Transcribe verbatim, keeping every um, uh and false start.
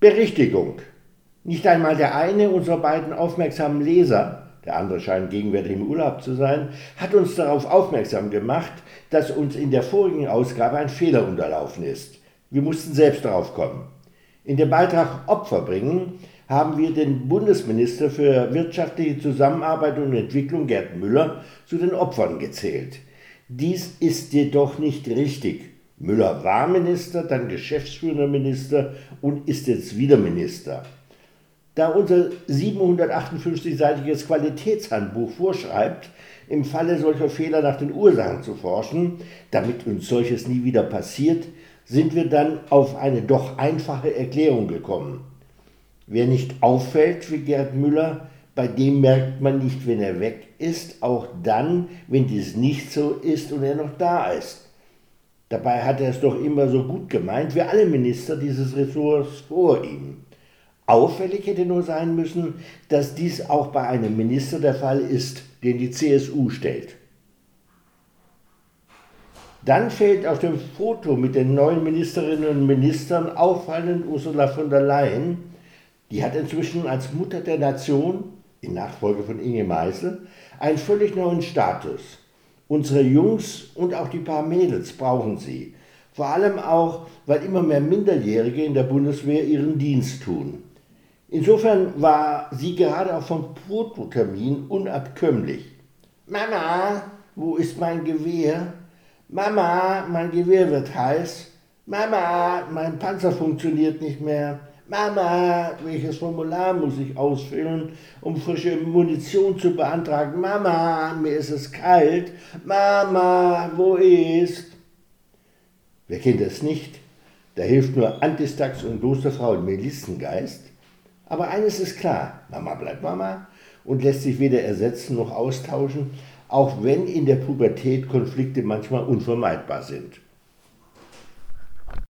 Berichtigung. Nicht einmal der eine unserer beiden aufmerksamen Leser, der andere scheint gegenwärtig im Urlaub zu sein, hat uns darauf aufmerksam gemacht, dass uns in der vorigen Ausgabe ein Fehler unterlaufen ist. Wir mussten selbst darauf kommen. In dem Beitrag Opfer bringen haben wir den Bundesminister für wirtschaftliche Zusammenarbeit und Entwicklung, Gerd Müller, zu den Opfern gezählt. Dies ist jedoch nicht richtig. Müller war Minister, dann geschäftsführender Minister und ist jetzt wieder Minister. Da unser siebenhundertachtundfünfzig-seitiges Qualitätshandbuch vorschreibt, im Falle solcher Fehler nach den Ursachen zu forschen, damit uns solches nie wieder passiert, sind wir dann auf eine doch einfache Erklärung gekommen. Wer nicht auffällt wie Gerd Müller, bei dem merkt man nicht, wenn er weg ist, auch dann, wenn dies nicht so ist und er noch da ist. Dabei hat er es doch immer so gut gemeint, wie alle Minister dieses Ressorts vor ihm. Auffällig hätte nur sein müssen, dass dies auch bei einem Minister der Fall ist, den die C S U stellt. Dann fehlt auf dem Foto mit den neuen Ministerinnen und Ministern auffallend Ursula von der Leyen. Die hat inzwischen als Mutter der Nation, in Nachfolge von Inge Meisel, einen völlig neuen Status. Unsere Jungs und auch die paar Mädels brauchen sie. Vor allem auch, weil immer mehr Minderjährige in der Bundeswehr ihren Dienst tun. Insofern war sie gerade auch vom Fototermin unabkömmlich. Mama, wo ist mein Gewehr? Mama, mein Gewehr wird heiß. Mama, mein Panzer funktioniert nicht mehr. Mama, welches Formular muss ich ausfüllen, um frische Munition zu beantragen? Mama, mir ist es kalt. Mama, wo ist? Wer kennt das nicht? Da hilft nur Antistax und Klosterfrau im Melissengeist. Aber eines ist klar, Mama bleibt Mama und lässt sich weder ersetzen noch austauschen, auch wenn in der Pubertät Konflikte manchmal unvermeidbar sind.